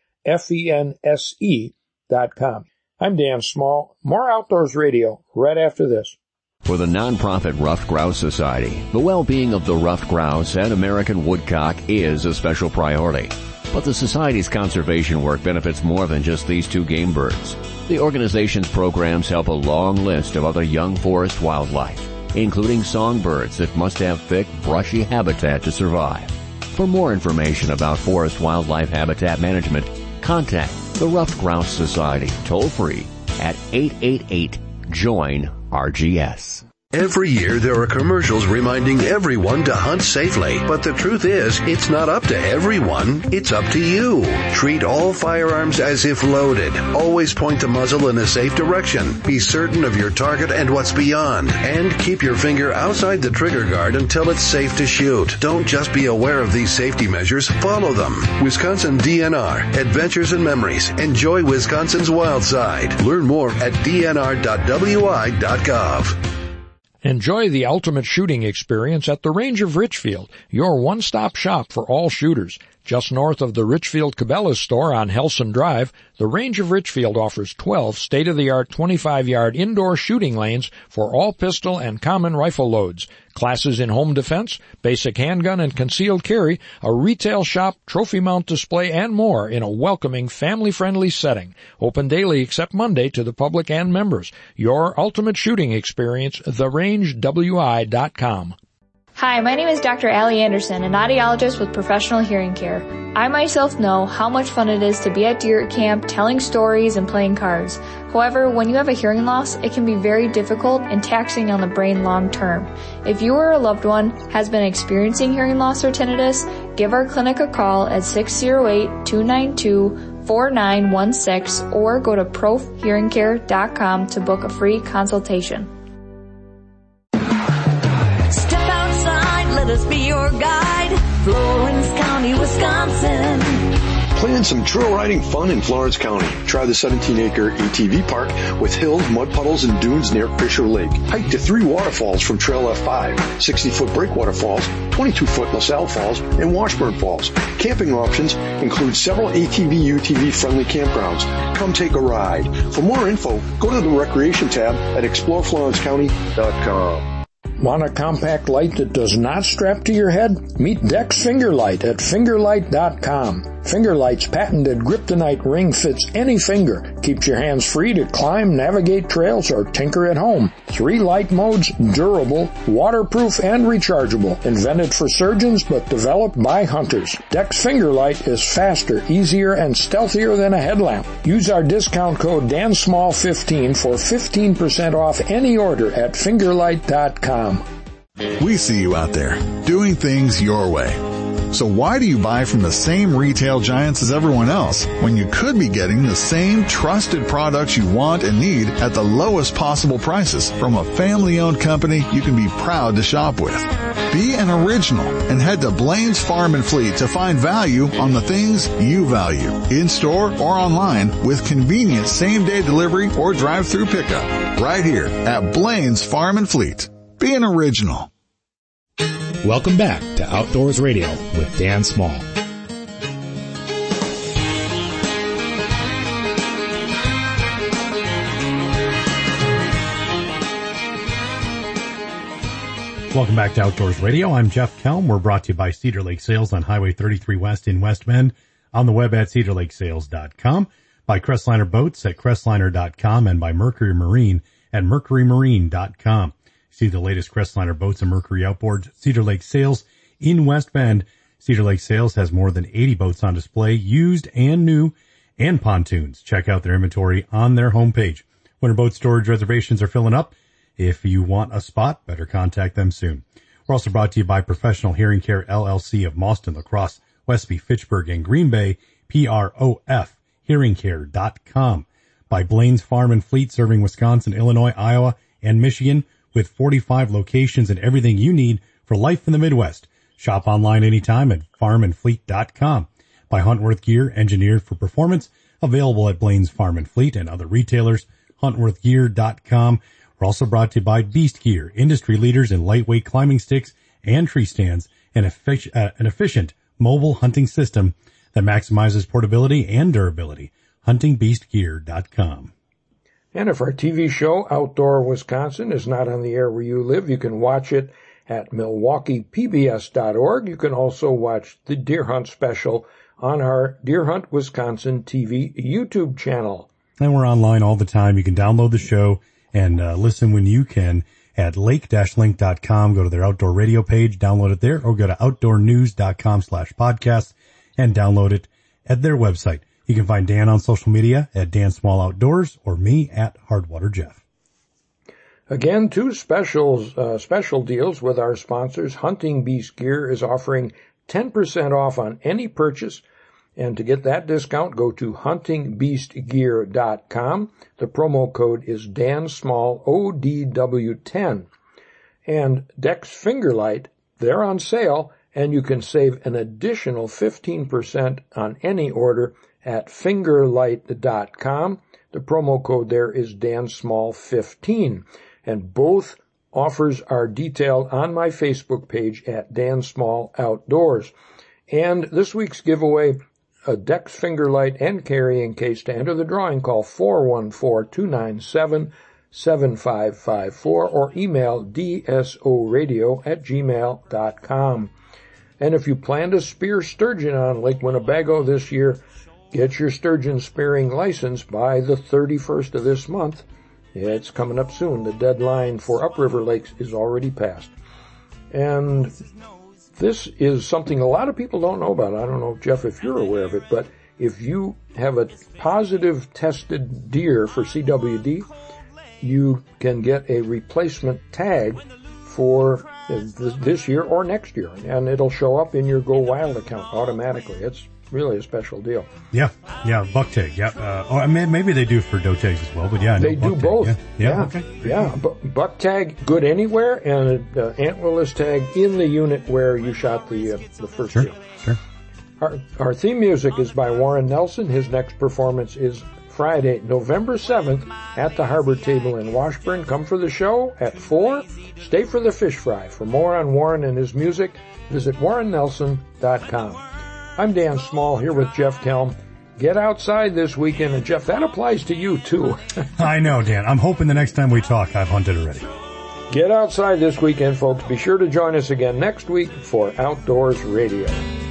Speaker 2: fense dot com. I'm Dan Small. More Outdoors Radio right after this.
Speaker 11: For the nonprofit Ruffed Grouse Society, the well-being of the ruffed grouse and American woodcock is a special priority. But the Society's conservation work benefits more than just these two game birds. The organization's programs help a long list of other young forest wildlife, including songbirds that must have thick, brushy habitat to survive. For more information about forest wildlife habitat management, contact the Ruffed Grouse Society toll-free at eight eight eight, join R G S.
Speaker 12: Every year there are commercials reminding everyone to hunt safely. But the truth is, it's not up to everyone. It's up to you. Treat all firearms as if loaded. Always point the muzzle in a safe direction. Be certain of your target and what's beyond. And keep your finger outside the trigger guard until it's safe to shoot. Don't just be aware of these safety measures. Follow them. Wisconsin D N R. Adventures and Memories. Enjoy Wisconsin's wild side. Learn more at d n r dot w i dot gov.
Speaker 2: Enjoy the ultimate shooting experience at the Range of Richfield, your one-stop shop for all shooters. Just north of the Richfield Cabela's store on Helson Drive, the Range of Richfield offers twelve state-of-the-art twenty-five yard indoor shooting lanes for all pistol and common rifle loads, classes in home defense, basic handgun and concealed carry, a retail shop, trophy mount display, and more in a welcoming, family-friendly setting. Open daily except Monday to the public and members. Your ultimate shooting experience, the range w i dot com.
Speaker 10: Hi, my name is Doctor Allie Anderson, an audiologist with Professional Hearing Care. I myself know how much fun it is to be at deer camp telling stories and playing cards. However, when you have a hearing loss, it can be very difficult and taxing on the brain long term. If you or a loved one has been experiencing hearing loss or tinnitus, give our clinic a call at six oh eight, two nine two, four nine one six or go to prof hearing care dot com to book a free consultation.
Speaker 5: Let us be your guide, Florence County, Wisconsin.
Speaker 6: Plan some trail riding fun in Florence County. Try the seventeen acre A T V park with hills, mud puddles, and dunes near Fisher Lake. Hike to three waterfalls from Trail F five, sixty foot Breakwater Falls, twenty-two foot LaSalle Falls, and Washburn Falls. Camping options include several A T V U T V friendly campgrounds. Come take a ride. For more info, go to the Recreation tab at explore florence county dot com.
Speaker 2: Want a compact light that does not strap to your head? Meet Dex Fingerlight at fingerlight dot com. Fingerlight's patented Kryptonite ring fits any finger, keeps your hands free to climb, navigate trails, or tinker at home. Three light modes, durable, waterproof, and rechargeable. Invented for surgeons, but developed by hunters. Dex Fingerlight is faster, easier, and stealthier than a headlamp. Use our discount code Dan Small fifteen for fifteen percent off any order at fingerlight dot com.
Speaker 4: We see you out there, doing things your way. So why do you buy from the same retail giants as everyone else when you could be getting the same trusted products you want and need at the lowest possible prices from a family-owned company you can be proud to shop with? Be an original and head to Blaine's Farm and Fleet to find value on the things you value, in-store or online with convenient same-day delivery or drive-through pickup right here at Blaine's Farm and Fleet. Be an original.
Speaker 1: Welcome back to Outdoors Radio with Dan Small.
Speaker 3: Welcome back to Outdoors Radio. I'm Jeff Kelm. We're brought to you by Cedar Lake Sales on Highway thirty-three West in West Bend, on the web at cedar lake sales dot com, by Crestliner Boats at crestliner dot com, and by Mercury Marine at mercury marine dot com. See the latest Crestliner boats and Mercury outboards at Cedar Lake Sales in West Bend. Cedar Lake Sales has more than eighty boats on display, used and new, and pontoons. Check out their inventory on their homepage. Winter boat storage reservations are filling up. If you want a spot, better contact them soon. We're also brought to you by Professional Hearing Care L L C of Mauston, La Crosse, Westby, Fitchburg, and Green Bay, P R O F hearing care dot com. By Blaine's Farm and Fleet, serving Wisconsin, Illinois, Iowa, and Michigan, with forty-five locations and everything you need for life in the Midwest. Shop online anytime at farm and fleet dot com. By Huntworth Gear, engineered for performance, available at Blaine's Farm and Fleet and other retailers, huntworth gear dot com. We're also brought to you by Beast Gear, industry leaders in lightweight climbing sticks and tree stands, and effic- uh, an efficient mobile hunting system that maximizes portability and durability. hunting beast gear dot com.
Speaker 2: And if our T V show, Outdoor Wisconsin, is not on the air where you live, you can watch it at milwaukee p b s dot org. You can also watch the Deer Hunt special on our Deer Hunt Wisconsin T V YouTube channel.
Speaker 3: And we're online all the time. You can download the show and uh, listen when you can at lake dash link dot com. Go to their outdoor radio page, download it there, or go to outdoor news dot com slash podcast and download it at their website. You can find Dan on social media at Dan Small Outdoors or me at Hardwater Jeff.
Speaker 2: Again, two specials, uh, special deals with our sponsors. Hunting Beast Gear is offering ten percent off on any purchase. And to get that discount, go to hunting beast gear dot com. The promo code is Dan Small O D W ten. And Dex Fingerlight, they're on sale, and you can save an additional fifteen percent on any order at fingerlight dot com. The promo code there is Dan Small fifteen. And both offers are detailed on my Facebook page at Dan Small Outdoors. And this week's giveaway, a Dex Fingerlight and carrying case. To enter the drawing, call four one four, two nine seven, seven five five four or email d s o radio at gmail dot com. And if you plan to spear sturgeon on Lake Winnebago this year, get your sturgeon spearing license by the thirty-first of this month. It's coming up soon. The deadline for upriver lakes is already passed. And this is something a lot of people don't know about. I don't know, Jeff, if you're aware of it, but if you have a positive tested deer for C W D, you can get a replacement tag for this year or next year, and it'll show up in your Go Wild account automatically. It's really a special deal.
Speaker 3: Yeah, yeah, buck tag, yeah. Uh, or maybe they do for doe tags as well, but yeah,
Speaker 2: they do both.
Speaker 3: Yeah, yeah,
Speaker 2: yeah.
Speaker 3: Okay.
Speaker 2: yeah. Bu- buck tag good anywhere, and uh, antlerless tag in the unit where you shot the uh, the first
Speaker 3: sure,
Speaker 2: deer.
Speaker 3: Sure.
Speaker 2: Our, our theme music is by Warren Nelson. His next performance is Friday, November seventh at the Harbor Table in Washburn. Come for the show at four. Stay for the fish fry. For more on Warren and his music, visit warren nelson dot com. I'm Dan Small here with Jeff Kelm. Get outside this weekend, and Jeff, that applies to you too.
Speaker 3: I know, Dan. I'm hoping the next time we talk, I've hunted already.
Speaker 2: Get outside this weekend, folks. Be sure to join us again next week for Outdoors Radio.